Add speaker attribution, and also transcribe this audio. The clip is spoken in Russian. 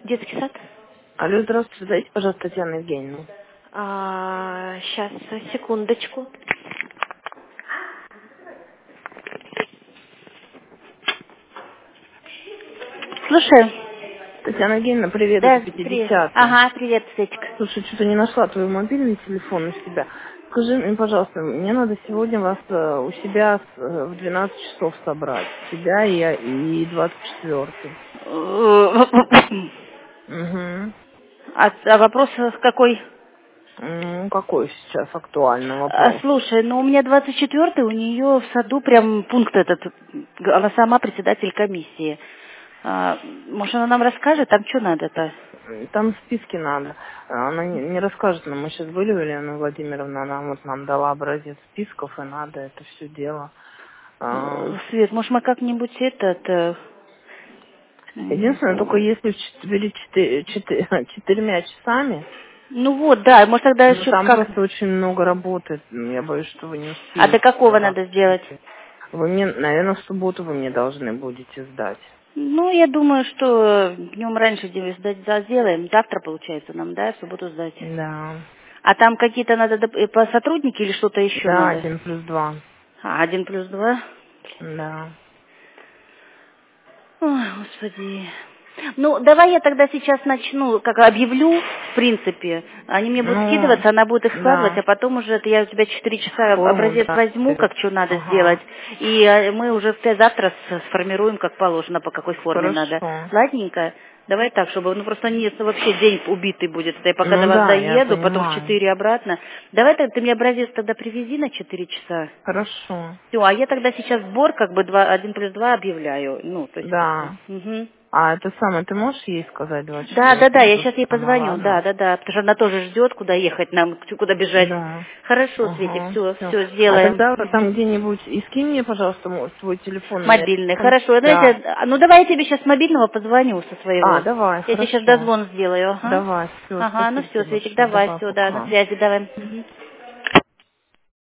Speaker 1: Детский сад?
Speaker 2: Алло, здравствуйте, дайте, пожалуйста, Татьяну Евгеньевну.
Speaker 1: Сейчас, секундочку. Слушаю.
Speaker 2: Татьяна Евгеньевна, привет,
Speaker 1: Да,
Speaker 2: это
Speaker 1: привет.
Speaker 2: 50-й.
Speaker 1: Ага, привет, Светик.
Speaker 2: Слушай, что-то не нашла твой мобильный телефон у себя. Скажи мне, пожалуйста, мне надо сегодня вас у себя в 12 часов собрать. Тебя и 24-й. Угу.
Speaker 1: А вопрос какой?
Speaker 2: Какой сейчас актуальный вопрос?
Speaker 1: Слушай, ну у меня 24-й, у нее в саду прям пункт этот, она сама председатель комиссии. Может, она нам расскажет, там что надо-то?
Speaker 2: Там списки надо. Она не расскажет нам. Мы сейчас были у Елены Владимировны, она вот нам дала образец списков, и надо это все дело.
Speaker 1: Свет, может, мы как-нибудь
Speaker 2: Единственное, только если перед 4 часами,
Speaker 1: Ну вот, да, может тогда
Speaker 2: ну
Speaker 1: еще
Speaker 2: там
Speaker 1: как...
Speaker 2: просто очень много работы. Я боюсь, что вы не
Speaker 1: А до
Speaker 2: успеете до
Speaker 1: какого надо сделать?
Speaker 2: 24. Вы мне, наверное, в субботу вы мне должны будете сдать.
Speaker 1: Ну, я думаю, что днем раньше сдать сделаем. Завтра, получается, нам, да, в субботу сдать.
Speaker 2: Да.
Speaker 1: А там какие-то надо по сотрудники или что-то еще
Speaker 2: Да,
Speaker 1: надо?
Speaker 2: 1+2.
Speaker 1: 1+2?
Speaker 2: Да.
Speaker 1: Ой, господи. Ну, давай я тогда сейчас начну, как объявлю, в принципе. Они мне будут
Speaker 2: Ну,
Speaker 1: скидываться, она будет их складывать, а
Speaker 2: да.
Speaker 1: потом уже я у тебя 4 часа
Speaker 2: Форму,
Speaker 1: образец
Speaker 2: да.
Speaker 1: возьму, как что надо сделать.
Speaker 2: Ага.
Speaker 1: И мы уже завтра сформируем, как положено, по какой форме надо.
Speaker 2: Хорошо.
Speaker 1: Ладненько? Давай так, чтобы, ну просто нет, вообще день убитый будет. Я пока до
Speaker 2: Ну
Speaker 1: вас
Speaker 2: да, я
Speaker 1: доеду, потом в
Speaker 2: понимаю.
Speaker 1: 4 обратно. Давай ты мне образец тогда привези на 4 часа.
Speaker 2: Хорошо.
Speaker 1: Все, а я тогда сейчас сбор как бы 1+2 объявляю. Ну, то есть как бы.
Speaker 2: Да.
Speaker 1: Мгм.
Speaker 2: А это самое, ты можешь ей сказать
Speaker 1: Да,
Speaker 2: 24?
Speaker 1: да, да, я
Speaker 2: Это
Speaker 1: сейчас ей
Speaker 2: самое,
Speaker 1: позвоню, да,
Speaker 2: ладно?
Speaker 1: да, да, потому что она тоже ждет, куда ехать нам, куда бежать.
Speaker 2: Да.
Speaker 1: Хорошо, Светик,
Speaker 2: Ага,
Speaker 1: все,
Speaker 2: все.
Speaker 1: все,
Speaker 2: А
Speaker 1: сделаем.
Speaker 2: тогда
Speaker 1: Мгм.
Speaker 2: там где-нибудь, и скинь мне, пожалуйста, свой телефонный
Speaker 1: Мобильный,
Speaker 2: телефон.
Speaker 1: хорошо.
Speaker 2: Да.
Speaker 1: Ну давай я тебе сейчас с мобильного позвоню со
Speaker 2: А,
Speaker 1: своего.
Speaker 2: давай,
Speaker 1: Я тебе сейчас
Speaker 2: хорошо.
Speaker 1: дозвон сделаю, ага.
Speaker 2: Давай, все,
Speaker 1: Ага, ну
Speaker 2: спасибо
Speaker 1: все,
Speaker 2: тебе
Speaker 1: Светик,
Speaker 2: большое.
Speaker 1: давай,
Speaker 2: Давай,
Speaker 1: все, да, на
Speaker 2: пока.
Speaker 1: связи, давай. Мгм.